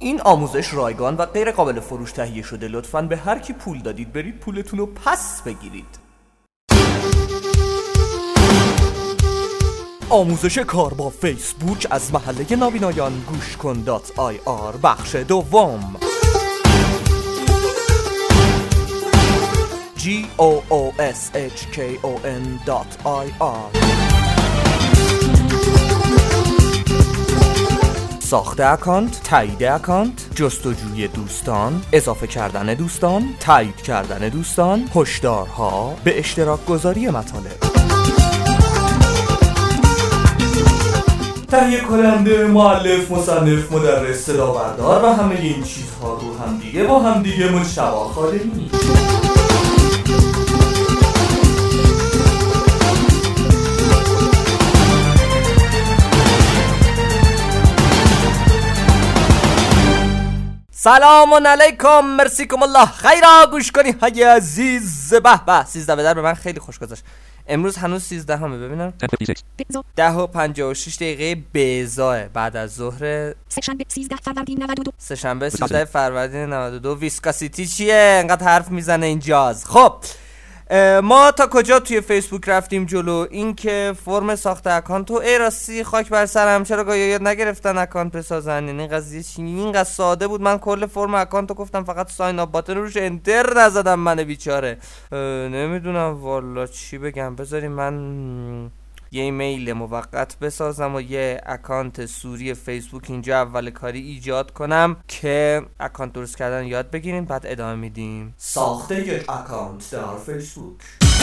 این آموزش رایگان و غیر قابل فروش تهیه شده. لطفاً به هر کی پول دادید برید پولتون رو پس بگیرید. آموزش کار با فیسبوک از محله نابینایان گوش کن .ir بخش دوم. GOOSHKON.ir ساخت اکانت، تایید اکانت، جستجوی دوستان، اضافه کردن دوستان، تایید کردن دوستان، هشدارها، به اشتراک گذاری مطالب. تهیه کننده، مؤلف، مصنف، مدرس، صدا بردار و همه این چیزها رو همدیگه با همدیگه مجتبی خادمی. سلام علیکم، مرسیکم الله خیرا. گوش کنی های عزیز. به 13 به در به من خیلی خوش گذشت. امروز هنوز 13 همه ببینم 10:56 دقیقه بزاه بعد از ظهر سه‌شنبه 13 فروردین 92. ویسکاسیتی چیه؟ انقدر حرف میزنه اینجاز. خب ما تا کجا توی فیسبوک رفتیم جلو؟ این که فرم ساخت اکانت و ای راستی خاک بر سرم، چرا گایا یاد نگرفتن اکانت بسازن؟ این قضیه اینقدر ساده بود. من کل فرم اکانت رو گفتم فقط ساین اپ باتن روش انتر نزدم. من بیچاره نمیدونم والا چی بگم. بذاریم من یه ایمیل موقت بسازم و یه اکانت سوری فیسبوک اینجا اول کاری ایجاد کنم که اکانت درست کردن یاد بگیریم، بعد ادامه میدیم. ساخت یک اکانت در فیسبوک.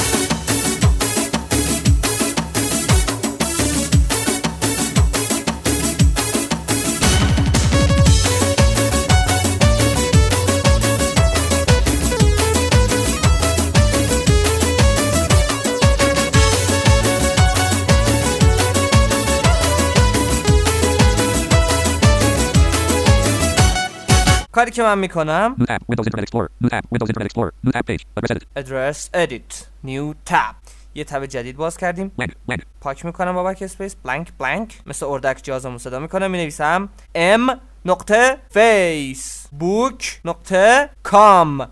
کاری که من میکنم Address Edit New Tab، یه تب جدید باز کردیم. پاک میکنم با بک اسپیس بلانک مثل اردک جازمون صدا میکنم. مینویسم m.facebook.com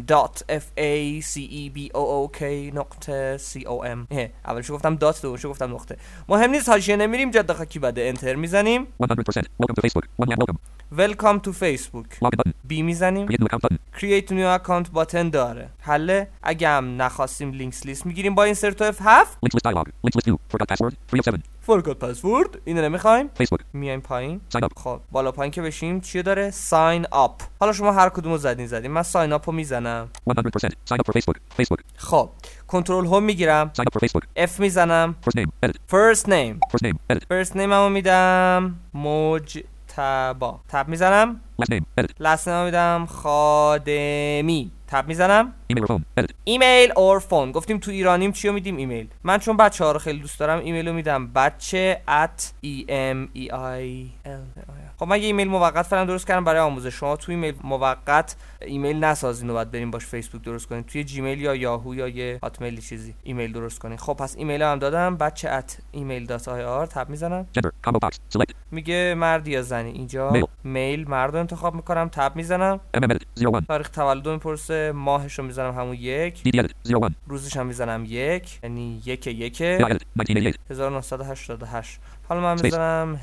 m.facebook.com. اولشو گفتم دات، دومشو گفتم نقطه. مهم نیست، حاشیه نمیریم، جاده خاکی بده. انتر میزنیم. 100% welcome to Facebook. Welcome to Facebook. بی میزنیم. Create new account باتن داره. حله. اگه هم نخواستیم لینکس لیست میگیریم با اینسرت و F7. Links list dialog. Links list 2. Forgot password. 307. Forgot password. اینو نمیخوایم. Facebook. میایم پایین. Sign up. خب بالا پایین که بشیم چیه داره؟ Sign up. حالا شما هر کدومو زدین. من sign up رو میزنم. 100% sign up for Facebook. Facebook. خب کنترل هوم میگیرم. Sign up for Facebook. F میزنم. First name. Edit. First name. First name. Edit. First name همو میدم مجتبا. تب میزنم. Last name. Edit. Last name میدم خادمی. تب میزنم. Email or phone. Edit. ایمیل اور فون. گفتیم تو ایرانیم چیو میدیم؟ ایمیل. من چون بچه‌ها رو خیلی دوست دارم ایمیل رو میدم بچه @email. خب من یه ایمیل موقت فعلا درست کردم برای آموزش. شما تو ایمیل موقت ایمیل نسازین و بعد بریم باش فیسبوک درست کنین. توی جیمیل یا یاهو یا یه هاتمیل چیزی ایمیل درست کنین. خب پس ایمیل هم دادم بچه @email.ir. تب میزنم. Gender. Combo box. Select. میگه مرد یا زنی. اینجا میل مرد رو انتخاب میکنم. تب میزنم. Edit. 01. تاریخ تولد میپرسه. ماهش رو میزنم همون 1. DD edit. 01. روزش هم میزنم 1، یعنی 1 Edit. 1988. 1988. حالا من میزنم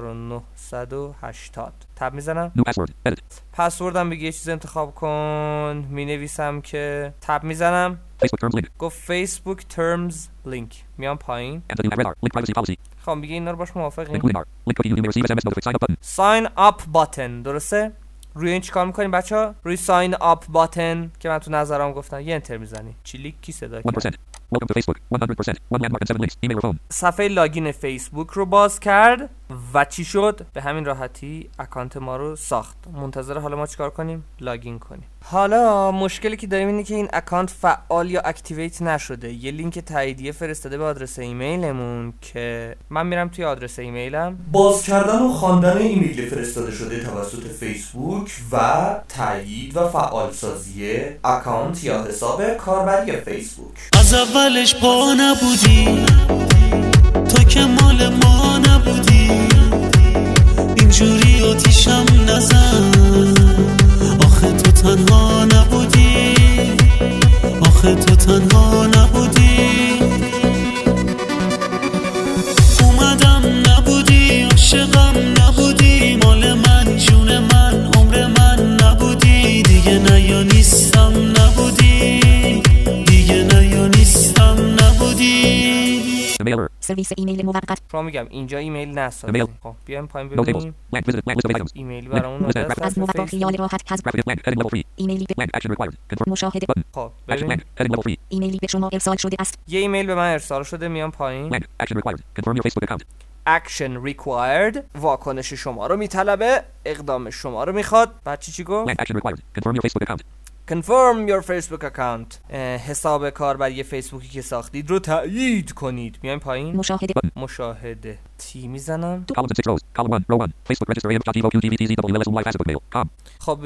1980. تب میزنم. New password. Edit. پسوردم بگه یه چیز انتخاب کن. مینویسم که تب میزنم. Facebook terms link. گفت فیسبوک ترمز لینک. میام پایین. Enter the new radar. Link privacy policy. خب میگه اینا رو باش موافقین. Link radar. Link cookie you may receive SMS notification. Sign up button. ساین اپ باتن. درسته؟ روی این چیکار میکنیم بچه‌ها؟ روی ساین اپ باتن که من تو نظرم گفتم یه انتر میزنی. چیلیک کی صدا کرد؟ 1%. Welcome to Facebook. 100%. One landmark and 7 links. Email or phone. صفحه لاگین فیسبوک رو باز کرد و چی شد؟ به همین راحتی اکانت ما رو ساخت. منتظر حالا ما چیکار کنیم؟ لاگین کنیم. حالا مشکلی که داریم اینه که این اکانت فعال یا اکتیویت نشده. یه لینک تاییدیه فرستاده به آدرس ایمیلمون که من میرم توی آدرس ایمیلم. باز کردن و خواندن ایمیل فرستاده شده توسط فیسبوک و تایید و فعال سازی اکانت یا حساب کاربری فیسبوک. از اولش پا نبودی، تو که مال ما نبودی، اینجوری آتیشم نزن. سرویس ایمیل موقت. شما میگم اینجا ایمیل نسازید. خب بیایم پایین No tables. ببینیم Blank. Visit blank list of items. ایمیلی برامون اومده است از موقع با خیال راحت حذف. Graphic blank. Heading level 3. ایمیلی به Blank. Action required. Confirm. مشاهده. Button. خب Action ببین blank. Heading level 3. ایمیلی به شما ارسال شده است. یه ایمیل به من ارسال شده، میام پایین. Blank. Action required. Confirm your Facebook account. Action required، واکنش شما رو میطلبه، اقدام شما رو میخواد. بعد چی گفت؟ Blank. Action required. Confirm your Facebook account. Confirm your Facebook account. حساب کاربری فیسبوکی که ساختید رو تایید کنید. میایم پایین. مشاهده. مشاهده. تی میزنم. Columns and 6 rows. Column 1. Row 1. Facebook register am.gvo.qgvtzw.facebook. خب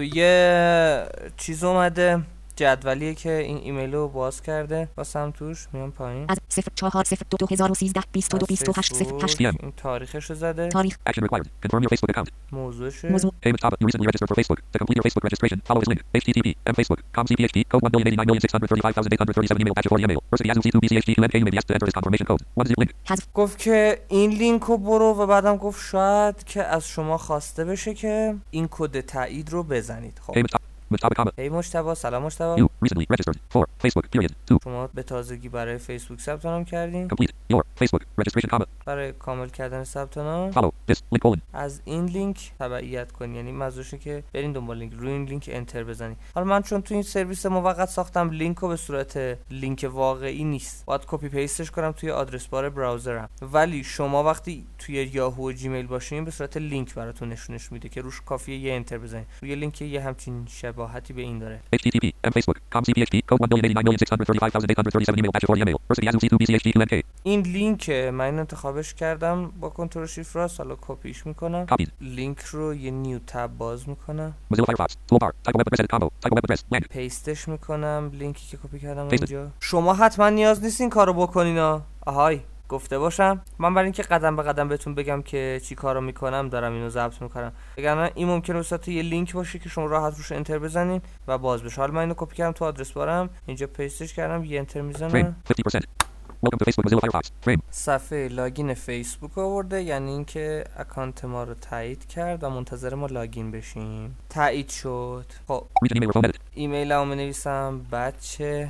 یه چیز اومده، جدولیه که این ایمیل رو باز کرده واسم توش. میام پایین. از 04/02/2013 22/28/08 این تاریخش رو زده. تاریخ. Action required. Confirm your Facebook account. موضوعشه. موضوع. Payment topic. You recently registered for Facebook. To complete your Facebook registration, follow this link. http://mfacebook.com cphd code 1,089,635,837 email batch 40 email. First Yazoo C2BCHD2NK. You may be asked to enter this confirmation code. What is your link? حذف. گفت که این لینک رو برو و بعدم گفت شاید که از شما خواسته بشه که این کد تایید رو بزنید. خب Payment topic comma. هی مجتبی، سلام مجتبی. You recently registered for Facebook. Period. 2. شما به تازگی برای فیسبوک ثبت نام کردین. Complete your Facebook registration comma. برای کامل کردن ثبت نام Follow this link colon. از این لینک تبعیت کنی، یعنی منظورشه که برین دنبال لینک، روی این لینک انتر بزنی. حالا من چون تو این سرویس موقت ساختم، لینک رو به صورت لینک واقعی نیست، باید کپی پیستش کنم توی آدرس بار براوزرم. ولی شما وقتی توی یاهو و جیمیل باشین به صورت لینک براتون نشونش میده که روش کافیه یه انتر بزنید. روی لینک یه همچین شباهتی به این داره. http://mfacebook.com cphd code 1,089,635,837 email batch 40 email. First Yazoo C2BCHD2NK. این لینک من انتخابش کردم با کنترل شیفت راست، حالا کپیش میکنم. Copied. لینک رو یه نیو تب باز میکنم. Mozilla Firefox. Toolbar. Type a web address edit combo. Type a web address. Blank. پیستش میکنم لینکی که کپی کردم پیست. اونجا. شما حتما نیاز نیست این کارو بکنین ها. آهای گفته باشم من برای اینکه قدم به قدم بهتون بگم که چی کارو میکنم دارم اینو ضبط میکنم، وگرنه این ممکنه وسط یه لینک باشه که شما راحت روش انتر بزنین و باز بشه. حالا من اینو کپی کردم تو آدرس بارم، اینجا پیستش کردم، یه انتر میزنم. Frame. 50%. Welcome to Facebook Mozilla Firefox. Frame. صفحه لاگین فیسبوک آورده، یعنی اینکه اکانت ما رو تایید کرد و منتظر ما لاگین بشیم. تایید شد. خب Region email or phone edit. ایمیلمو می‌نویسم بچه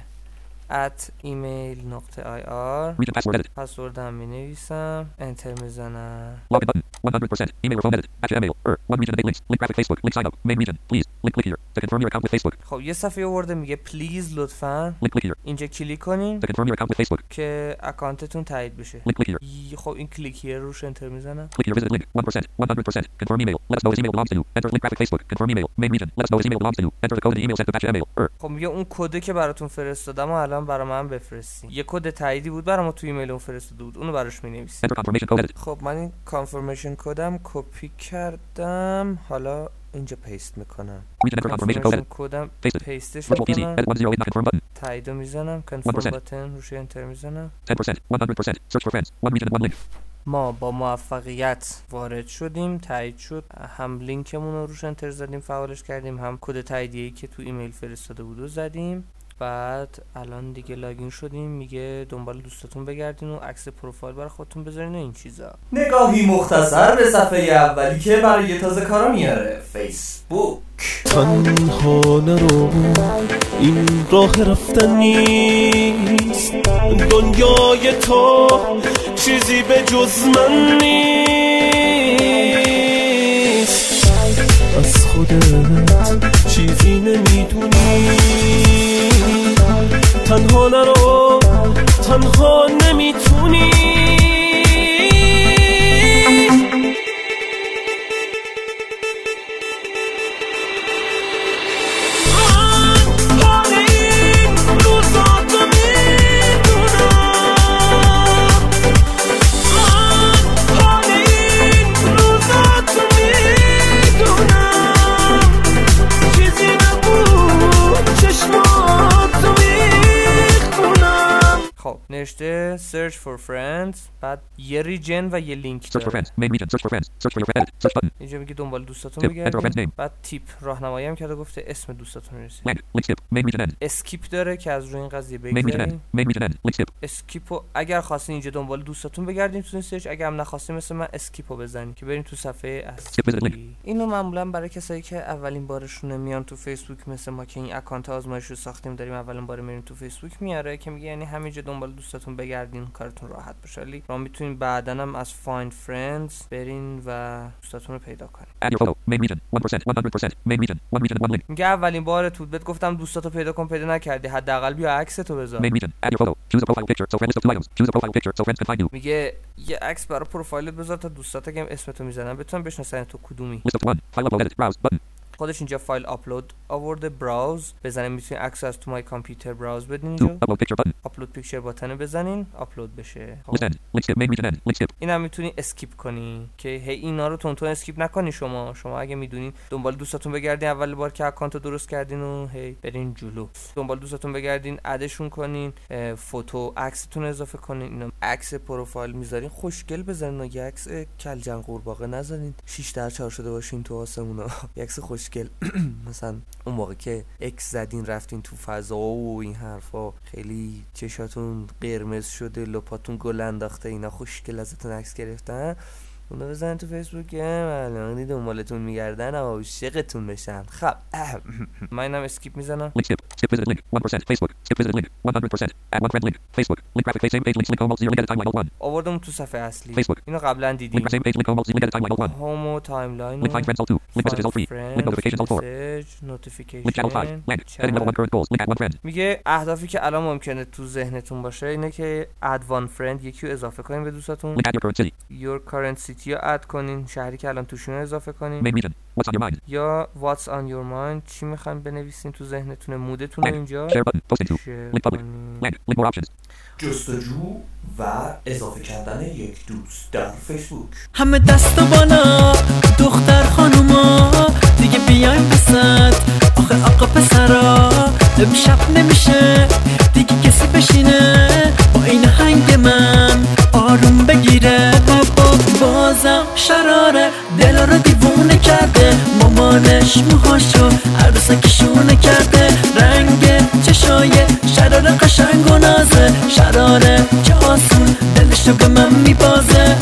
@email.ir. Region password edit. پسوردم می‌نویسم، انتر میزنم. Login button. 100%. Email or phone edit. At your email. One region of 8 links. Link graphic Facebook. Link sign up. Main region. Please. Click here. To confirm your account with Facebook. خب یه صفحه آورده میگه پلیز لطفاً Click here. اینجا کلیک کنین To confirm your account with Facebook. که اکانتتون تایید بشه. Click here. خب این کلیکیه روش انتر میزنم. Click here. Visit link. 1%. 100%. Confirm email. Let us know his email belongs to you. Enter link graphic Facebook. Confirm email. Main region. Let us know his email belongs to you. Enter the code in the email sent to batch email. خب میگه اون کدی که براتون فرستادم و الان برای من بفرستین. یه کد تاییدی بود برام تو ایمیلم فرستاده بود، اونو براش مینویسین. Enter confirmation code edit. خب من این کانفرمیشن کدم کپی کردم، حالا اینجا پیست میکنم. Region enter confirmation code edit. کدم Pasted. پیستش Virtual PC. میکنم، Edit 108 not confirm button. تاییدو میزنم، کنفرم 1%. باتن روش انتر میزنم. 10%. 100%. Search for friends. One region and one link. ما با موفقیت وارد شدیم، تایید شد، هم لینکمون رو روش انتر زدیم فعالش کردیم، هم کد تاییدیه‌ای که تو ایمیل فرستاده بود رو زدیم. بعد الان دیگه لاگین شدیم، میگه دنبال دوستاتون بگردین و عکس پروفایل برای خودتون بذارین و این چیزا. نگاهی مختصر به صفحه اولی که برای تازه کارا میاره، فیسبوک. تنها نرو، این راه رفتن نیست، دنیای تو چیزی به جز من نیست، از خودت چیزی نمیدونی، تنها نرو، تنها نمیتونی. نوشته search for friends، بعد یه ریجن و یه لینک Search for داره. friends. Main region. Search for friends. Search for your edit. Search button. اینجا میگه دنبال دوستاتون Tip. Enter a friend's بگردین. name. بعد تیپ راهنمایی هم کرده، گفته اسم دوستاتون رو Blank. Link skip. Main region end. اسکیپ داره که از روی این قضیه Main region end. بگذاریم. Main region end. Link skip. اسکیپو اگر خواستین اینجا دنبال دوستاتون بگردین تو این سرچ، اگر هم نخواستین مثل من اسکیپو بزنین که برین تو صفحه Skip visit link. اصلی. اینو معمولا برای کسایی که اولین بارشونه میان تو فیسبوک، مثل ما که این اکانت آزمایش رو ساختیم داریم اولین بار میریم تو فیسبوک، میاره که میگه یعنی همینجا دنبال دوست دوستاتون بگردین کارتون راحت بشه. ولی ما میتونین بعداً هم از find friends برین و دوستاتون رو پیدا کنین. Add your photo. Main region 1%, 100%. Main region 1 region 1 link. میگه اولین بارت بود بهت گفتم دوستاتو پیدا کن، پیدا نکردی، حداقل بیا عکستو بذار. Main region. Add your photo. Choose a profile picture so friends list of 2 items. Choose a profile picture so friends can find you. میگه یه عکس برای پروفایلت بذار تا دوستات که اسمتو میزنن بتونن بشناسن تو کدومی. List of 1. File upload edit. Browse button. خودش اینجا فایل آپلود آورده، براوز بزنین، میتونین عکس از تو مای کامپیوتر براوز بدین. 2. اینجا Upload picture button. آپلود پیکچر باتن بزنین آپلود بشه. List end. Link skip. Main region end. Link skip. اینا میتونی اسکیپ کنی که هی اینا رو تون اسکیپ نکنی. شما اگه میدونین دنبال دوستاتون بگردین اول بار که اکانت درست کردین و هی برین جلو، دنبال دوستاتون بگردین ادشون کنین، فوتو عکستون اضافه کنین، اینا عکس پروفایل میذارین خوشگل بزنین، یه عکس کلجن قورباغه نذارین 6 در 4 شده باشین تو آسمونا، یه عکس خوشگل مثلا اون موقع که اکس زدین رفتین تو فضا و این حرفا، خیلی چشاتون قرمز شده، لپاتون گل انداخته، اینا خوشگل ازتون عکس گرفتن، اونا بزنین تو فیسبوک، الان دنبالتون میگردن و عاشقتون بشن. خب من اینم اسکیپ میزنم. Link skip. Skip visited link 1%. Facebook. Skip visited link 100%. Add one friend link. Facebook. Link graphic same page links link home alt 0 link edit timeline alt 1. آوردم تو صفحه اصلی. Facebook. اینو قبلا Link دیدیم. same page link home alt 0 link edit timeline alt 1. هوم و تایملاین. Link find friends alt 2. Link messages alt 3. Link notifications alt 4. نوتیفیکیشن. Link channel 5. Blank. Heading level 1 current goals. Link add one friend. میگه اهدافی که الان ممکنه تو ذهنتون باشه اینه که add one friend یکی رو اضافه کنین به دوستاتون. Link add your current city. your current city رو اد کنین، شهری که الان توشون اضافه کنین. Main region. What's on your mind. یا what's on your mind، چی میخواین بنویسین تو ذهنتون، مودتون رو اینجا Share button. Posting to. شیر Link public. کنین. Blank. Link more options. جستجو و اضافه کردن یک دوست در فیسبوک. همه دست و بالا دختر خانوما دیگه بیاین بسد، آخه آقا پسرا امشب نمیشه دیگه کسی بشینه با این هنگ من آروم بگیره. بابا بازم شراره دل رو دیوونه کرده، مامانش موهاشو عروسکشونه کرده، رنگ چشای شراره قشنگ و نازه، شراره که آسون دلشو به من میبازه،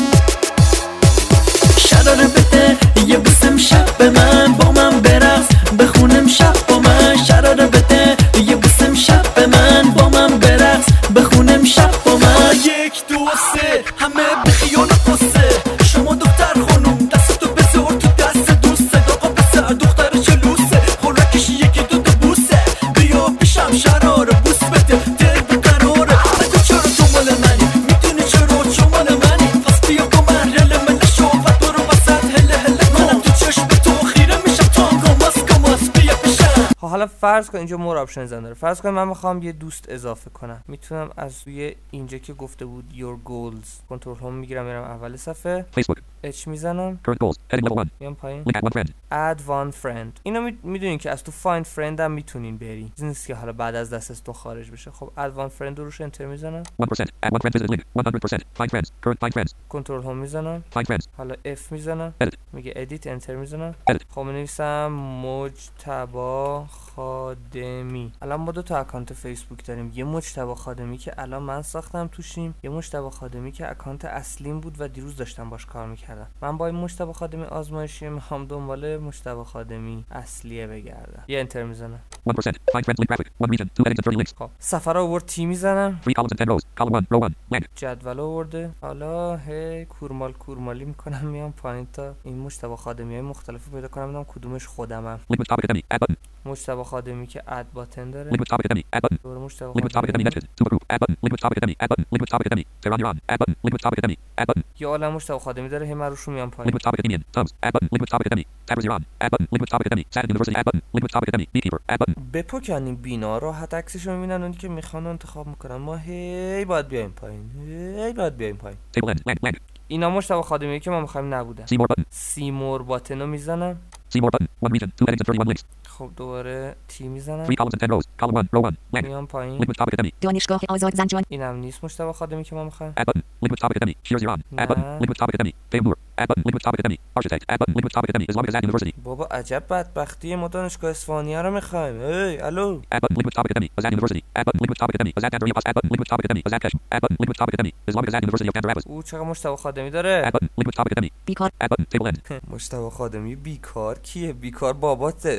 شراره بده یه بوسم شب به من، با من برقص بخونم شب با من، شراره بده یه بوسم شب به من، با من برقص بخونم شب با من. 1 2 3 همه به خیال قصه، شما دختر خانوم دستتو بذار تو دست دوست، آقا پسر دختر چلوسه، خوراکش 1 2 تا بوسه، بیا پیشم شراره بوس بده دل بقراره، تو چرا تو مال منی میدونی چرا چون مال منی، پس بیا با من رل من شو و برو وسط هله منم تو چشم تو خیره میشم تانگو ماسکاماس بیا پیشم. حالا فرض کن اینجا مور آپشن داره، فرض کن من میخوام یه دوست اضافه کنم، میتونم از روی اینجا که گفته بود your goals کنترل هوم میگیرم میرم اول صفحه، Facebook. اچ میزنم، Current goals. Heading level 1. میام پایین، Link add one friend. add one friend. اینا میدونین که از تو find friend هم میتونین برین، نیست که حالا بعد از دستتون خارج بشه. خب add one friend رو روش انتر میزنم، 1%. Add one friend visited link 100%. Find friends. Current find friends. کنترل هوم میزنم، Find friends. حالا F میزنم، Edit. میگه ادیت، انتر میزنم. Edit. خب می‌نویسم مجتبی خادمی. الان ما دو تا اکانت فیسبوک داریم، یه مجتبی خادمی که الان من ساختم توشیم، یه مجتبی خادمی که اکانت اصلیم بود و دیروز داشتم باش کار میکردم. من با این مجتبی خادمی آزمایشی میخوام دنبال مجتبی خادمی اصلیه بگردم، یه انتر میزنم. 1%. Find friends link graphic. 1 region. 2 headings and 30 links. خب صفحه رو آورد تی میزنم، 3 columns and 10 rows. Column 1. Row 1. Blank. جدول آورده، حالا هی کورمالی میکنم میام پایین تا این مجتبی خادمی های مختلف پیدا کنم ببینم کدومش خودمم. Link with topic at Add button. مجتبی خادمی که اد باتن داره، Link with topic at Add button. دوباره مجتبی Link with topic at خادمی، Mentioned. To approve. Add button. Link with topic at Add button. Link with topic at Tehran Iran. Add button. Link with topic at Add button. یه عالم مجتبی خادمی داره، هی من روشون میام Link پایین. with topic at Indian. Tums. Add button. Link with topic at Tabriz Iran. Add button. Link with topic at Saturn University. Add button. Link with topic at Beekeeper. Add button. بپکنیم بینا راحت عکسشو میبینن، اونی که میخوان انتخاب میکنن، ما هی باید بیایم پایین، هی باید بیایم پایین. Table end. Blank. Blank. اینا مجتبی خادمی که ما میخوایم نبودن. See more button. سیمور باتن رو میزنم، See more button. 1 region. 2 headings and 31 links. خب دوباره تی میزنم، 3 columns and 10 rows. Column 1. Row 1. Blank. میام پایین. Link with topic at دانشگاه آزاد زنجان. اینم نیست مجتبی خادمی که ما میخوایم. Add button. Link with topic at Shears Iran. Add button. Nah. Link with topic at Fayoum. Add button. Link with topic at Architect. Add button. Link with topic at Islamic Azad University. بابا عجب بدبختی، ما دانشگاه اصفهانی رو میخوایم. ای الو، Add button. Link with topic at Azad University. Add button. Link with topic at Azad Andariya. Add button. Link with topic at Azad Kashmir. Add button. Link with topic at Islamic Azad University of Kandahar. او چقدر مجتبی خادمی داره. Add button. Link with topic at بیکار. Add button. Table end. مجتبی خادمی بیکار کیه؟ بیکار باباته.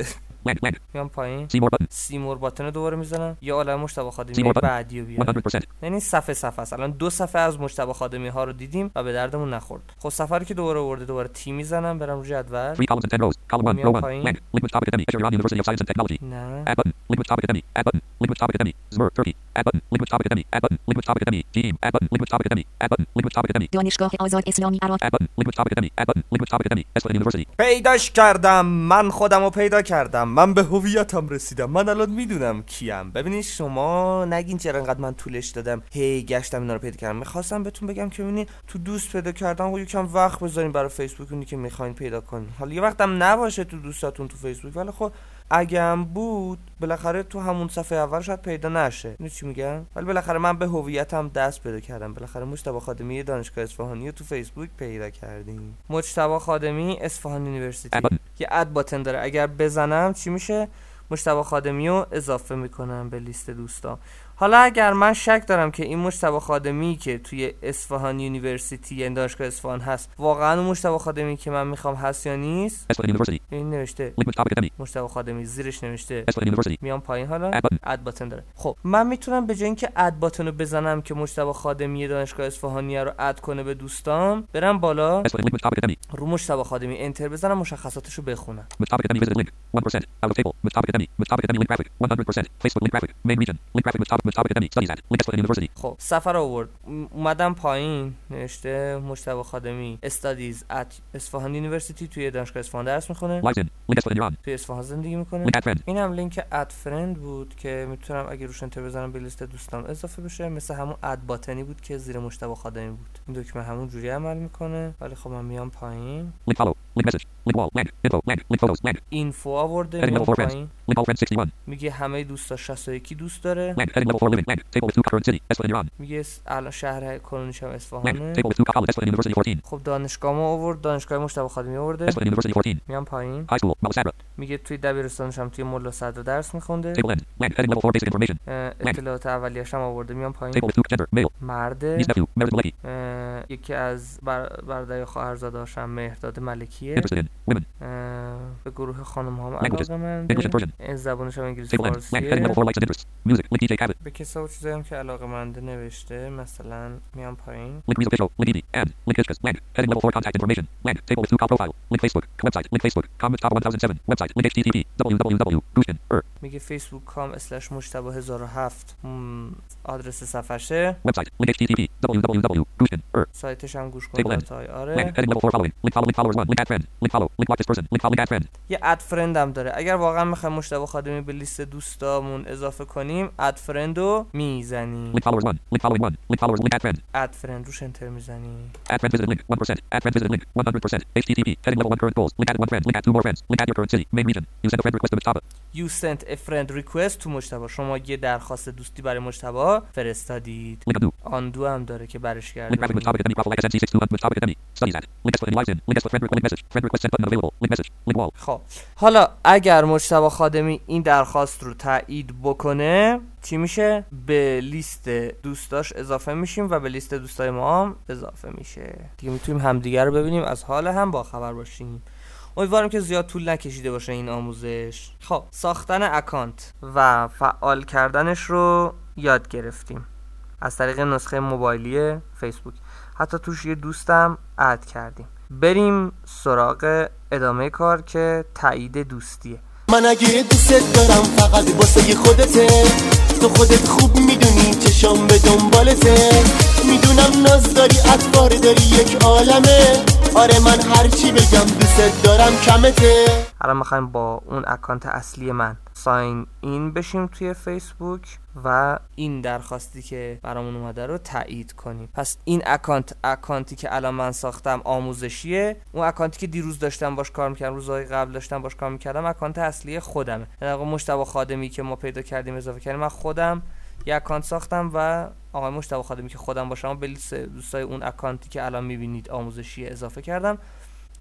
Land. میام پایین See more button. سیمور باتن رو دوباره میزنم یا عالم مجتبی خادمی سیمور باتن. بعدی رو بیارم 100%. یعنی صفحه است. الان 2 صفحه از مجتبی خادمی ها رو دیدیم و به دردمون نخورد. خب سفری که دوباره آورده دوباره تی میزنم برم رو جدول 3 columns and 10 rows. Column 1, row 1. Land. Link with Topic Academy. Escher University of Science and Technology. نه Add button. Link with Topic Academy. Add button. Link with Topic Academy. Zmur, Turkey. Add button. Link with Topic Academy. Add button. Link with Topic Academy. Team. Add button. Link with Topic Academy. Add button. Link with Topic Academy. دانشگاه آزاد اسلامی عراق Add button. Link with Topic Academy. Add button. Link with Topic Academy. Esalen University. پیداش کردم. من خودم رو پیدا کردم. من به هویتم رسیدم. من الان میدونم کیم. ببینید شما نگین چرا انقدر من طولش دادم هی گشتم اینا رو پیدا کردم. میخواستم بهتون بگم که ببینید تو دوست پیدا کردن و یکم وقت بذارین برای فیسبوک اونی که میخواین پیدا کنین. حالا یه وقتم نباشه تو دوستاتون تو فیسبوک ولی خب اگه هم بود بالاخره تو همون صفحه اول شاید پیدا نشه. میدونی چی میگم؟ ولی بالاخره من به هویتم دست پیدا کردم. بالاخره مجتبی خادمی دانشگاه اصفهانی رو تو فیسبوک پیدا کردیم. مجتبی خادمی اصفهان یونیورسیتی. یه اد باتن داره. اگر بزنم چی میشه؟ مجتبی خادمی رو اضافه میکنم به لیست دوستان. حالا اگر من شک دارم که این مجتبی خادمی که توی اصفهان یونیورسیتی یعنی دانشگاه اصفهان هست واقعا اون مجتبی خادمی که من میخوام هست یا نیست این نوشته مجتبی خادمی زیرش نوشته میام پایین حالا اد باتن داره. خب من میتونم به جای اینکه اد باتن رو بزنم که مجتبی خادمی دانشگاه اصفهانی رو اد کنه به دوستام برم بالا رو مجتبی خادمی انتر بزنم مشخصاتش رو بخونم. خب سفر آورد اومدم پایین نوشته مجتبی خادمی استادیز ات اصفهان یونیورسیتی توی دانشگاه اصفهان درس میخونه توی اصفهان زندگی میکنه. این هم لینک اد فرند بود که میتونم اگه روش انتر بزنم به لیست دوستام اضافه بشه مثل همون اد باتنی بود که زیر مجتبی خادمی بود. این دکمه همون جوری عمل میکنه ولی خب من میام پایین اینفو آورده میام پایین میگه همه دوستا 61 دوست داره میگه الان شهر کنونیش هم اصفهانه. خب دانشگاه ما آورد دانشگاه مجتبی خادمی آورده میام پایین میگه توی دبیرستانش هم توی ملا صدر درس میخونده اطلاعات اولیه‌اش هم آورده میام پایین مرده یکی از برادرای خواهرزاده‌هاش هم مهرداد ملکیه به گروه خانم ها هم علاقه‌منده زبانش هم انگلیسی فارسیه به کسا و چیزایی هم که علاقه‌منده نوشته مثلا میام پایین میگه facebook.com/mujtaba1007 آدرس صفحشه سایتش هم گوش کن آره یه اد فرند هم داره. اگر واقعا میخوایم مجتبی خادمی به لیست دوستامون اضافه کنیم اد فرند رو میزنیم اد فرند روش انتر میزنیم Add friend visit link 1%. Add friend visit link 100%. HTTP heading level 1 current goals. Link add one friend. Link add two more friends. Link add your current city. Main region. You sent a friend request to Mujtaba. You sent a friend request to مجتبی. شما یه درخواست دوستی برای مجتبی فرستادید. Link undo. آندو هم داره که برش Link کرده. graphic Mujtaba Academy profile SNC62 Mujtaba Academy. Studies at. Link export lives in. Link export friend request link message. Friend request sent button unavailable. Link message. Link wall. خب حالا اگر مجتبی خادمی این درخواست رو تایید بکنه چی میشه؟ به لیست دوستاش اضافه میشیم و به لیست دوستای ما هم اضافه میشه. دیگه میتونیم همدیگه رو ببینیم از حال هم با خبر باشیم. امیدوارم که زیاد طول نکشیده باشه این آموزش. خب ساختن اکانت و فعال کردنش رو یاد گرفتیم از طریق نسخه موبایلی فیسبوک. حتی توش یه دوستم اد کردیم. بریم سراغ ادامه کار که تایید دوستیه. من اگه دوست دارم فقط واسه خودته تو خودت خوب میدونی چشم به دنبالته میدونم ناز داری اطوار داری یک عالمه آره من هرچی بگم دوست دارم کمته. الان میخوایم با اون اکانت اصلی من ساین این بشیم توی فیسبوک و این درخواستی که برامون اومده رو تایید کنیم. پس این اکانتی که الان من ساختم آموزشیه. اون اکانتی که دیروز داشتم باش کار میکردم روزهای قبل داشتم باش کار میکردم اکانت اصلی خودمه. در واقع مجتبی خادمی که ما پیدا کردیم اضافه کردیم من خودم یه اکانت ساختم و آقای مجتبی خادمی که خودم باشم به لیست دوستای اون اکانتی که الان میبینید آموزشی اضافه کردم.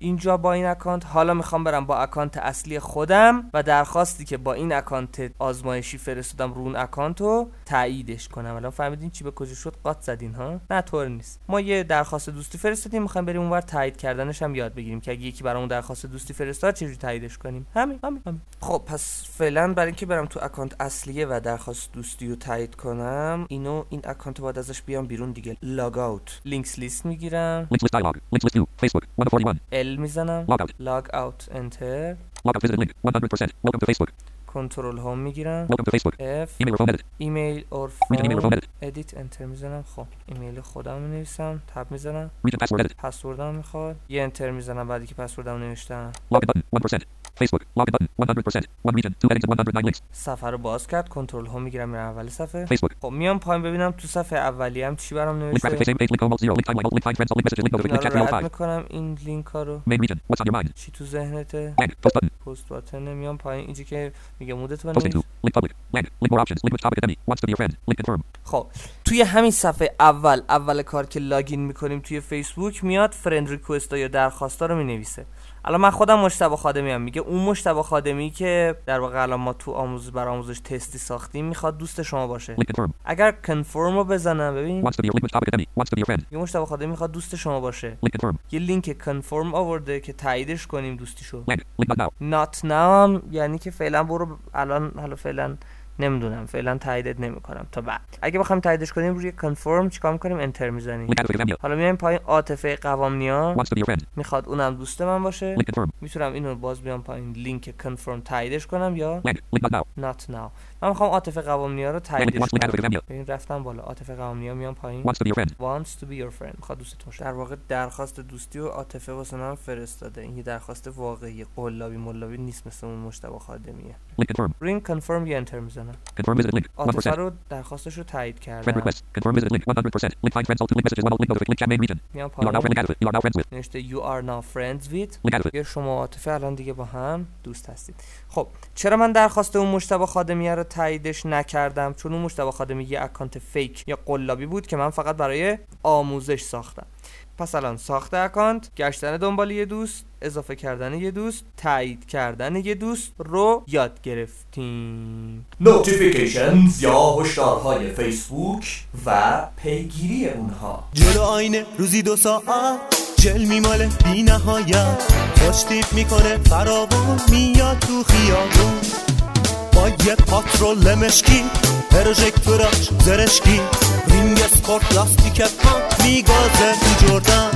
اینجا با این اکانت حالا میخوام برم با اکانت اصلی خودم و درخواستی که با این اکانت آزمایشی فرستادم رو اون اکانتو تاییدش کنم. الان فهمیدین چی به کجا شد؟ قاط زدین ها؟ نه طور نیست. ما یه درخواست دوستی فرستادیم، میخوایم بریم اونور تایید کردنش هم یاد بگیریم که اگه یکی برامون درخواست دوستی فرستاد چجوری تاییدش کنیم. همین. خب پس فعلا برای اینکه برم تو اکانت اصلیه و درخواست دوستی رو تایید کنم، این اکانت رو باید ازش بیام بیرون دیگه. لاگ اوت. لینکس لیست میگیرم. Links list dialog. Links list view. Facebook. 141. ال میزنم. لاگ اوت انتر. Log out visited link. 100%. Welcome to Facebook. کنترل هوم میگیرم. Welcome to Facebook. F Email or phone edit. ایمیل اور Region email or phone فون edit. ادیت انتر میزنم. خب ایمیل خودم می‌نویسم، تب میزنم. Region password edit. پسوردم میخواد. یه انتر میزنم بعدی که پسوردم نوشتم. Login button. 1%. Facebook. Login button. 100%. One region. 2 headings and 109 links. صفحه رو باز کرد. کنترل هوم میگیرم میرم اول صفحه. Facebook. خب میام پایین ببینم تو صفحه اولیه هم چی برام Link نوشته. graphic same page. Link home alt 0. Link timeline alt. Link find friends alt. Link messages. Link notification. Link chat اینا رو رد 305. میکنم این لینک ها رو. Main region. What's on your mind? چی تو ذهنته؟ Blank. Post button. پست باتن. میام پایین اینجا که میگه مودت Posting بنویس. to. Link public. Blank. Link more options. Link which topic if any. Wants to be your friend. Link confirm. خب توی همین صفحه اول کار که لاگین میکنیم توی فیسبوک میاد فرند ریکوست یا درخواستا رو مینویسه. الان من خودم مجتبی خادمی ام. میگه اون مجتبی خادمی که در واقع الان ما تو آموزش تستی ساختیم میخواد دوست شما باشه. Link confirm. اگر کنفرم رو بزنم ببین Wants to be your link which topic if any. Wants to be your friend. یه مجتبی خادمی میخواد دوست شما باشه. Link confirm. یه لینک کنفرم آورده که تاییدش کنیم دوستیشو. Blank. Link not now. not now هم یعنی که فعلا برو الان، حالا فعلا نمیدونم، فعلا تاییدت نمیکنم تا بعد. اگه بخوایم تاییدش کنیم روی کنفرم چیکار میکنیم؟ انتر میزنیم. Link added for example. حالا میایم پایین عاطفه قوامنیان Wants to be your friend. میخواد اونم دوست من باشه. Link confirm. میتونم اینو باز بیام پایین لینک کنفرم تاییدش کنم یا Blank. Link not now. not now. من میخوام عاطفه قوامنیا رو Blank. تاییدش Link added for کنم. example. ببین رفتم بالا. عاطفه قوامنیا میام پایین. Wants to be your friend. wants to be your friend میخواد دوستت باشه. در واقع درخواست دوستی و عاطفه واسه من فرستاده. این یه درخواست واقعی، قلابی ملابی نیست مثل اون مجتبی خادمیه. Link confirm. روی این کنفرم یه انتر میزنم. Confirm visited link. عاطفه 1%. رو درخواستش رو تایید Friend کردم. request. Confirm visited link. 100%. Link find friends alt. Link messages. One alt. Link notification. Link chat main region. میام You are now friend. پایین Link added. You are now friends with. نوشته you are now friends with. Link added. یه شما عاطفه الان دیگه با هم دوست هستید. خب چرا من درخواست اون مجتبی خادمیه رو تاییدش نکردم؟ چون اون مجتبی خادمی یه اکانت فیک یا قلابی بود که من فقط برای آموزش ساختم. پس الان ساخت اکانت، گشتن دنبال یه دوست، اضافه کردن یه دوست، تایید کردن یه دوست رو یاد گرفتیم. نوتیفیکیشنز یا هشدارهای فیسبوک و پیگیری اونها. جلو آینه روزی 2 ساعت جل میماله بی نهایت، خوش تیپ میکنه فراوون میاد تو خیابون با یه پاترول مشکی، پروژکتوراش زرشکی، رینگ اسپورت لاستیک پا میگازه تو جردن،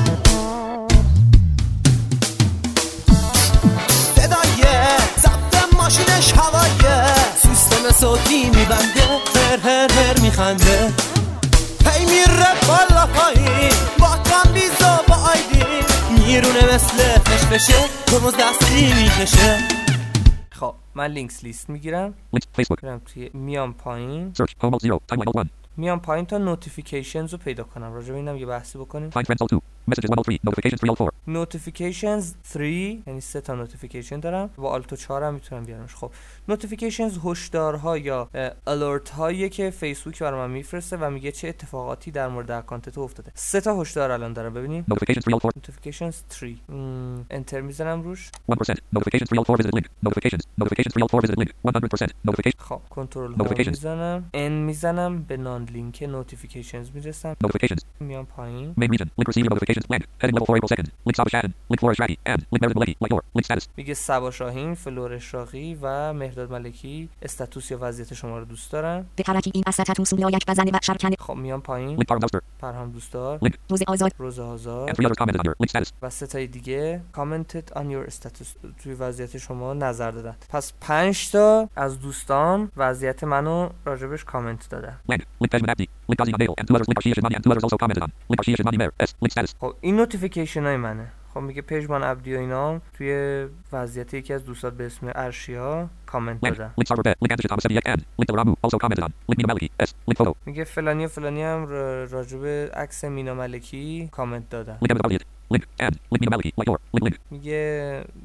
صدای ضبط ماشینش هوایه، سیستم صوتی میبنده، هر میخنده، هی میره بالا پایین با تنبیزا با آیدی، میرونه مثل فشفشه ترمز دستی میکشه. خب من لینکس لیست میگیرم. Links. Facebook. میرم توی میام پایین. Search. Home alt 0. Timeline alt 1. میام پایین تا نوتیفیکیشنز رو پیدا کنم. راجع به اینم یه بحثی بکنیم. Find friends alt 2. Messages 1 alt 3. Notifications 3 alt 4. نوتیفیکیشنز 3 یعنی 3 تا نوتیفیکیشن دارم. با آلت 4 هم میتونم بیارمش. خب نوتیفیکیشنز هشدارها یا الرت هایی که فیسبوک برام من میفرسته و میگه چه اتفاقاتی در مورد اکانت تو افتاده. 3 تا هشدار الان دارم ببینید. Notifications 3 alt 4. نوتیفیکیشنز 3 انتر میزنم روش. 1%. Notifications 3 alt 4 visited link. Notifications. Notifications 3 alt 4 visited link. 100%. Notification. خب کنترل هوم Notifications. میزنم. ان میزنم به نان لینک نوتیفیکیشنز میرسم. Notifications. میام پایین. Main region. Link receiving notifications blank. Heading level 4 April 2nd. Link Saba Shadden. Link Flora Shraggy. And. Link Meredith Maletti. Like your. Link status. میگه صبا شاهین، فلور اشراقی و مهرداد ملکی استاتوس یا وضعیت شما رو دوست دارن. به ترکی این اسطتون سولیایک بزنه و شرکنه. خب میام پایین. Link Parham Duster. پرهام دوستدار، Link. روز آزاد. روز آزاد And 3 others commented on your. Link status. و 3 تای دیگه commented on your status توی وضعیت شما نظر دادن. پس 5 تا از دوستان وضعیت منو راجبش کامنت دادن. Blank. Link Benjamin Abdi. Link Ghazi Nail. And 2 others. Link Arshiya Shadmani. And 2 others also commented on. Link Arshiya Shadmani Mer. S. Link status. خب این نوتیفیکیشن های منه. خب میگه پژمان عبدی و اینا توی وضعیت یکی از دوستات به اسم ارشیا کامنت Blank. دادن. Link Sarver Bet. Link Anderson Thomas Sebiak. And. Link Delaramu. Also commented on. Link Mina Maliki. S. Link photo. میگه فلانی و فلانی هم راجب عکس مینا ملکی کامنت دادن. Link Ahmed Abdiat. Link. And. Link Mina Maliki. Like your. Link. Link. میگه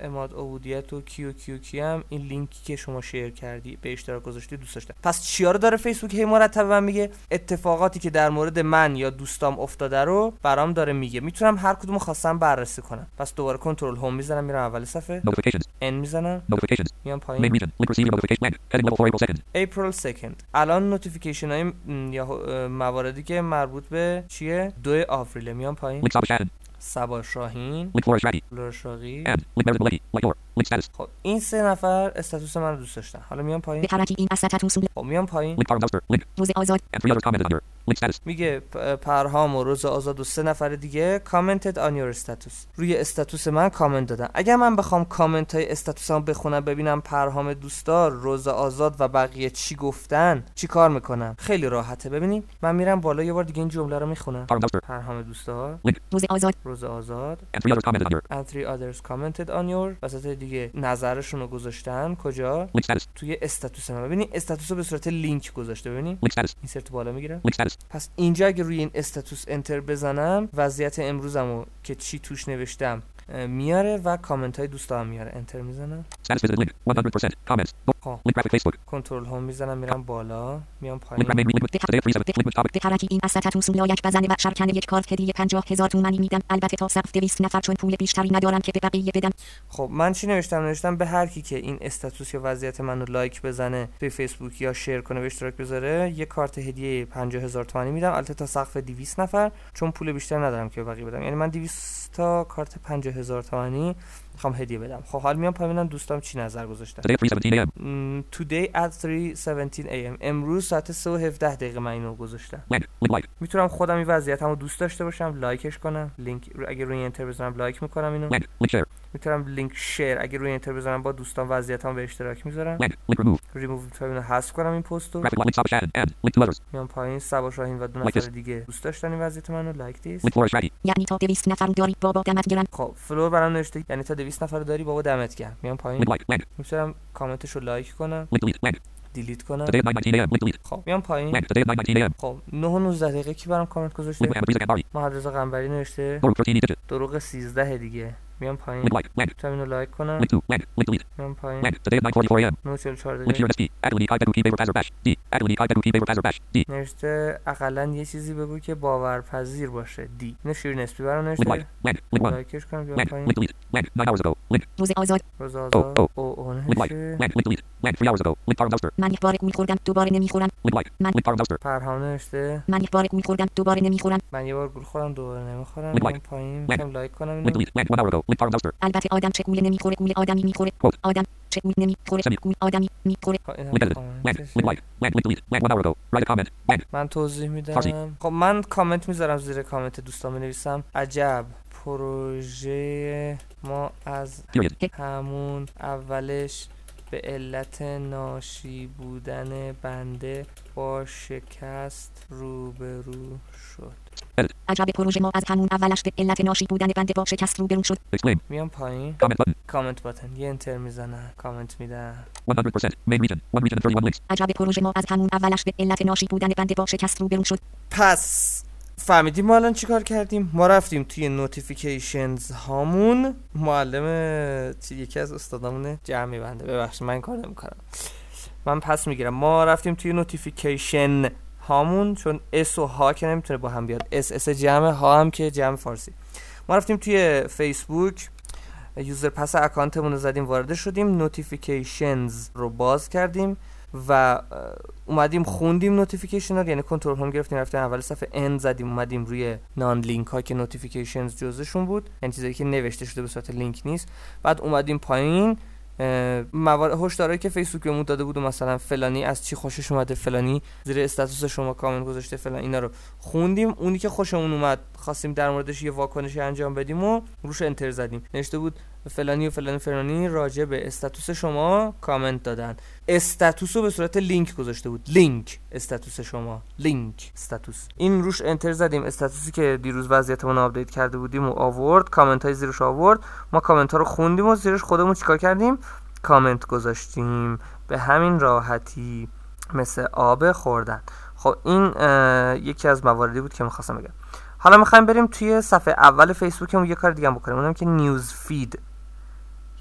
اماد عبودیت و کی هم این لینکی که شما شیر کردی به اشتراک گذاشتی دوست داشتن. پس چیا رو داره فیسبوک هی مرتب من میگه؟ اتفاقاتی که در مورد من یا دوستام افتاده رو برام داره میگه. میتونم هر کدومو خواستم بررسی کنم. پس دوباره کنترل هوم میزنم، میرم اول صفحه، ان میزنم، میام پایین، April 2nd. الان نوتیفیکیشن های یا مواردی که مربوط به چیه؟ 2 آوریل. میام پایین، صبا شاهین، فلورا شاقی. خب این 3 نفر استاتوس من رو دوست داشتن. حالا میام پایین، خب میام پایین، روز آزاد میگه پرهام و روز آزاد و 3 نفر دیگه commented on your status، روی استاتوس من کامنت دادن. اگر من بخوام کامنت های استاتوسمو بخونم ببینم پرهام دوستدار، روز آزاد و بقیه چی گفتن، چی کار میکنم؟ خیلی راحته. ببینید من میرم بالا یه بار دیگه این جمله رو میخونم. پرهام دوستدار، روز آزاد and 3 others commented on your، وسط دیگه نظرشون رو گذاشتن کجا؟ توی استاتوس من. ببینید استاتوس رو به صورت لینک گذاشته. ببینید اینسرت بالا میگیرم. پس اینجا اگه روی این استاتوس انتر بزنم وضعیت امروزمو که چی توش نوشتم میاره و کامنت های دوستام میاره. انتر میزنم، کنترل هوم میزنم، میرم بالا، میام پایین. به‌ترکی این اسطتون سولایک بزنه و شرکن یک کارت هدیه 50,000 تومانی میدم، البته تا سقف 200 نفر، چون پول بیشتری ندارم که به بقیه بدم. خب من چی نوشتم به هر کی که این استاتوس یا وضعیت منو لایک بزنه توی فیسبوک یا شیر کنه به اشتراک بذاره یک کارت هدیه 50,000 تومانی میدم، البته تا سقف 200 نفر، چون پول بیشتری ندارم که به بقیه بدم. یعنی من 200 تا کارت 50,000 تومانی میخوام هدیه بدم. خب حالا میام پایینم دوستام چی نظر گذاشتن. Today at 3:17 am. امروز ساعت 3:17 من اینو گذاشتم. میتونم خودم این وضعیتمو دوست داشته باشم، لایکش کنم. لینک اگه روی انتر بزنم لایک میکنم اینو. میتونم لینک شیر اگه روی انتر بزنم با دوستان وضعیتمو به اشتراک میذارم. ریموو میتونم اینو حذف کنم این پستو. میام پایین، صبا شاهین و 2 نفر دیگه دوست داشتن این وضعیت منو لایک دیس. یعنی تا 200 نفر داری بابا دمت گرم. خب فلور برام نوشته یعنی تا 200 نفر داری بابا دمت گرم. میام پایین، میتونم کامنتشو لایک کنم، دیلیت کنم. خب میام پایین. خب 9:19 کی برام کامنت گذاشته؟ محمد رضا قنبری نوشته دروغ 13 دیگه. میام پایین، میتونم اینو لایک کنم، میام پایین. 9:44 نوشته اقلا یه چیزی بگو که باورپذیر باشه. دی اینو شیرین اسپی برام نوشته، لایکش کنم. بیام پایین. روز آزاد او من یک بار گول خوردم دوباره نمیخورم. من پرهام نوشته من یک بار گول خوردم دوباره نمیخورم. من یه بار گول خوردم دوباره نمیخورم. میام پایین، میتونم لایک کنم اینو. البته آدم چه گول نمیخوره، گول آدمی میخوره. آدم چه گول نمیخوره، گول آدمی میخوره. من توضیح میدم. خب من کامنت میذارم زیر کامنت دوستان مینویسم عجب پروژه ما از همون اولش به علت ناشی بودن بنده با شکست روبرو شد. عجب پروژه ما از همون اولش به علت ناشی بودن بنده با شکست روبرو شد. میام پایین، کامنت باتن، یه انتر میزنم، کامنت میدم. 100% main region 1 region and 31 links. عجب پروژه ما از همون اولش به علت ناشی بودن بنده با شکست روبرو شد. پس فهمیدیم ما الان چیکار کردیم؟ ما رفتیم توی نوتیفیکیشنز هامون. معلم یکی از استادامونه جمع می‌بنده، ببخشید من کار نمی‌کنم، من پس میگیرم. ما رفتیم توی نوتیفیکیشن هامون، چون اس و ها که نمیتونه با هم بیاد، اس جمع، ها هم که جمع فارسی. ما رفتیم توی فیسبوک، یوزر پس اکانتمون رو زدیم، وارد شدیم، نوتیفیکیشنز رو باز کردیم و اومدیم خوندیم نوتیفیکیشن ها، یعنی کنترل هوم گرفتیم رفتیم اول صفحه ان زدیم، اومدیم روی نان لینک ها که نوتیفیکیشنز جزشون بود، یعنی چیزایی که نوشته شده به صورت لینک نیست. بعد اومدیم پایین موارد هشدارهایی که فیسبوک بهمون داده بود، مثلا فلانی از چی خوشش اومده، فلانی زیر استاتوس شما کامنت گذاشته، فلان، اینا رو خوندیم. اونی که خوشمون اومد خواستیم در موردش یه واکنشی انجام بدیم و روش انتر زدیم. نوشته بود فلانی و فلانی راجع به استاتوس شما کامنت دادن. استاتوس رو به صورت لینک گذاشته بود، لینک استاتوس شما، لینک استاتوس. این روش انتر زدیم، استاتوسی که دیروز وضعیتمون آپدیت کرده بودیم و آورد، کامنت های زیرش آورد. ما کامنت ها رو خوندیم و زیرش خودمون چیکار کردیم؟ کامنت گذاشتیم. به همین راحتی مثل آب خوردن. خب این یکی از مواردی بود که می‌خواستم بگم. حالا می‌خوایم بریم توی صفحه اول فیسبوکمون یه کار دیگه هم بکنیم، اونم که نیوز فید،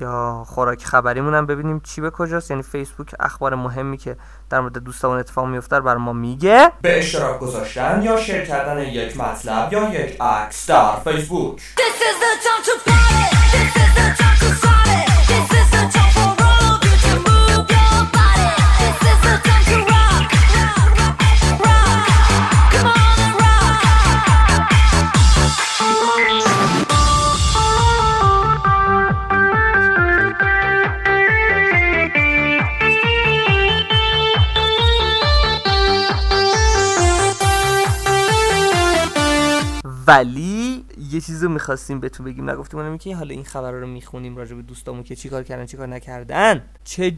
یا خوراک خبریمون هم ببینیم چی به کجاست. یعنی فیسبوک اخبار مهمی که در مورد دوستامون اتفاق میفته رو برای ما میگه. به اشتراک گذاشتن یا شیر کردن یک مطلب یا یک عکس در فیسبوک. This is the time to party. This is the time to party. This is the time for all of you to move your body. This is the time to rock, rock, rock. Come on and rock. ولی یه چیزو می‌خواستیم بهتون بگیم نگفتیم، اونم که حالا این خبر رو میخونیم راجع به دوستامون که چیکار کردن چیکار نکردن، چه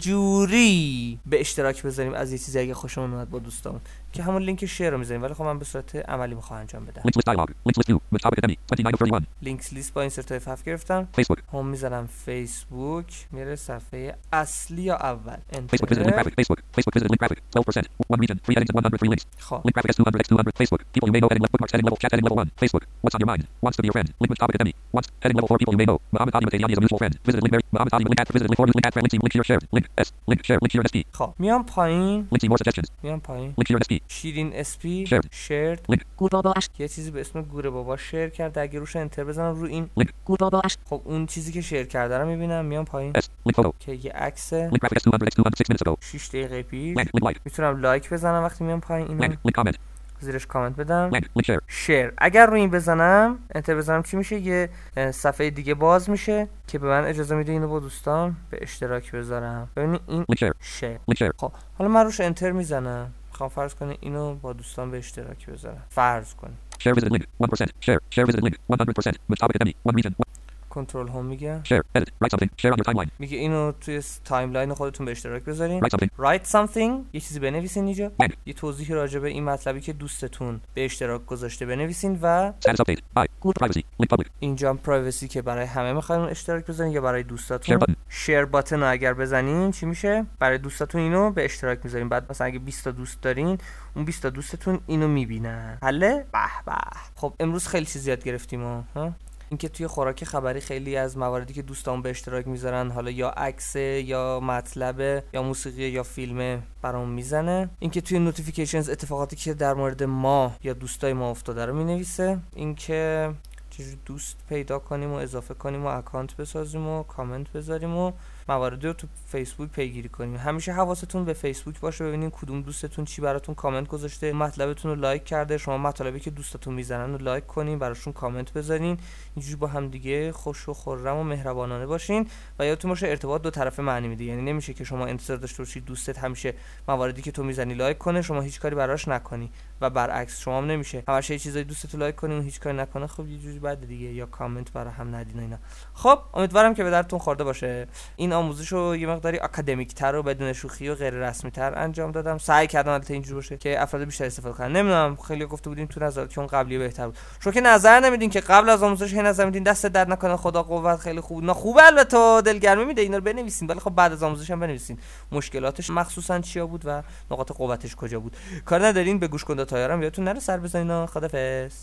جوری به اشتراک بذاریم از یه چیزی اگه خوشمون اومد با دوستامون، که همون لینک شیر رو می‌ذاریم. ولی خب من به صورت عملی می‌خوام انجام بدم. Links list dialog. Links list 2. With topic academy. 29 of 31. لینکس لیست با اینسرت های F7 گرفتم. Facebook. هم می‌ذارم فیسبوک، میره صفحه اصلی یا اول. Facebook visited link graphic. Facebook visited link graphic. 12%. One region. 3 headings and 103 links. خب Link graphic S200 X200. Facebook. People you may know. Heading left. Bookmarks. Heading level. Chat. Heading level 1. Facebook. What's on your mind? Wants to be your friend. Link with topic academy. Wants. Heading level 4. People you may know. Mohammed Ali Matayani is a useful friend. Visited link Mary. Mohammed Ali link at. Visited link 4. Link at. Link team. Link share. Link S. Link share. Link share SP. خب میام پایین. Link see more suggestions. میام پایین. Link share SP. شیرین اسپی Shared. شیرد Link. گور بابا اش یه چیزی به اسم گوره بابا شیر کرده. اگه روش انتر بزنم رو این Link. گور بابا اش خب اون چیزی که شیر کرده رو میبینم. میام پایین S. Link photo. که یه عکس Link graphic S200 X200 6 minutes ago. 6 دقیقه پیش. Link. Link like. میتونم لایک بزنم وقتی میام پایین اینو. Link. Link comment. زیرش کامنت بدم. Link. Link share. شیر. اگر روی این بزنم انتر بزنم چی میشه؟ یه صفحه دیگه باز میشه که به من اجازه میده اینو با دوستان به اشتراک بذارم. ببینید این Link share. شیر. Link share. خب حالا من روش انتر میزنم. میخوام فرض کنید اینو با دوستان به اشتراک بذارم. فرض کنید. Share visited link. 1%. Share. Share visited link. 100%. With topic academy. One region. کنترل هوم میگه. Share. Edit. Write something. Share on your timeline. میگه اینو توی تایملاین خودتون به اشتراک بذارین. Write something. write something یه چیزی بنویسین اینجا. Link. یه توضیح راجع به این مطلبی که دوستتون به اشتراک گذاشته بنویسین و Status update. Bye. Good privacy. Link public. اینجا هم پرایوسی که برای همه میخواین اشتراک بذارین یا برای دوستاتون. Share button. شیر باتن رو اگر بزنین چی میشه؟ برای دوستاتون اینو به اشتراک میذارین. بعد مثلا اگه 20 تا دوست دارین اون 20 تا دوستتون اینو میبینن. حله؟ به به. خب امروز خیلی چیز یاد گرفتیم ها. اینکه توی خوراک خبری خیلی از مواردی که دوستان به اشتراک میذارن، حالا یا عکس یا مطلب یا موسیقی یا فیلم برام میزنه. اینکه توی نوتیفیکیشنز اتفاقاتی که در مورد ما یا دوستای ما افتاده رو مینویسه. اینکه چجوری دوست پیدا کنیم و اضافه کنیم و اکانت بسازیم و کامنت بذاریم و مواردی رو تو فیسبوک پیگیری کنیم. همیشه حواستون به فیسبوک باشه، ببینین کدوم دوستتون چی براتون کامنت گذاشته، مطلبتون رو لایک کرده. شما مطالبی که دوستتون میزنن رو لایک کنین، براشون کامنت بذارین. اینجوری با هم دیگه خوش و خرم و مهربانانه باشین و یادتون باشه ارتباط دو طرفه معنی میده. یعنی نمیشه که شما انتظار داشته باشید دوستت همیشه مواردی که تو میزنی لایک کنه، شما هیچ کاری براش نکنی و برعکس شما هم نمیشه همیشه چیزای دوستت لایک کنی و هیچ کاری نکنه. خب یه جوری بده دیگه، یا کامنت برای هم ندین اینا. خب امیدوارم که به درتون خورده باشه. این آموزش رو یه مقداری آکادمیک تر و بدون شوخی و غیر رسمی تر انجام دادم. سعی کردم البته اینجوری باشه که افراد بیشتر استفاده کنن. نمیدونم خیلی گفته بودین تو نظر که اون قبلی بهتر بود. شما که نظر نمیدین که قبل از آموزش نظر میدین دست درد نکنه، خدا قوت، خیلی خوب. نه خوبه البته دلگرمی میده اینا رو بنویسین، ولی خب بعد از آموزش هم بنویسین مشکلاتش مخصوصا چیا بود و نقاط قوتش کجا بود. کار ندارین به گوش کنده تایارم یادتون نره سر بزنین. خدافظ.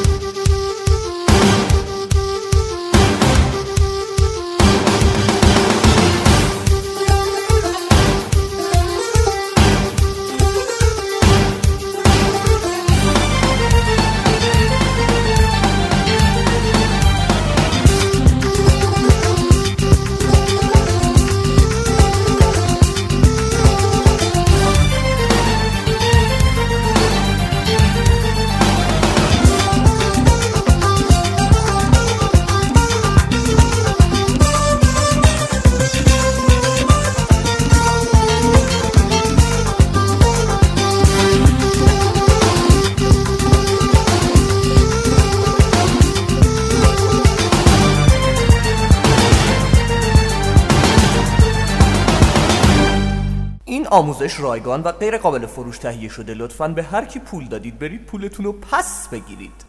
آموزش رایگان و غیر قابل فروش تهیه شده. لطفاً به هر کی پول دادید برید پولتون رو پس بگیرید.